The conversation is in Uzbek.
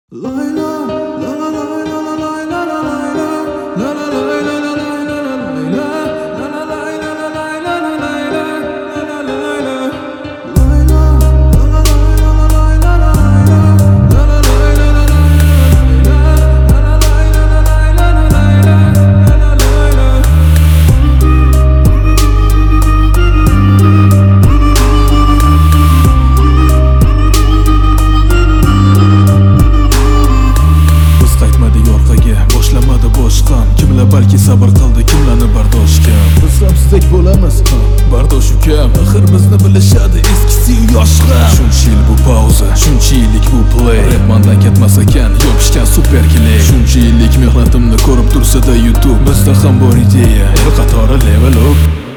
balki sabr qildi, kimlarni bardoshga. Biz ham sizdek bo'lamiz, bardosh ukam. Axir bizni bilishadi eskisi yoshqa. Shuncha yil bu pauza, shuncha yillik bu play. Rapmandan ketmas ekan, yopishgan super kley. Shuncha yillik mehnatimni ko'rib tursa-da YouTube, bizda ham bor ideya, el qatori level up.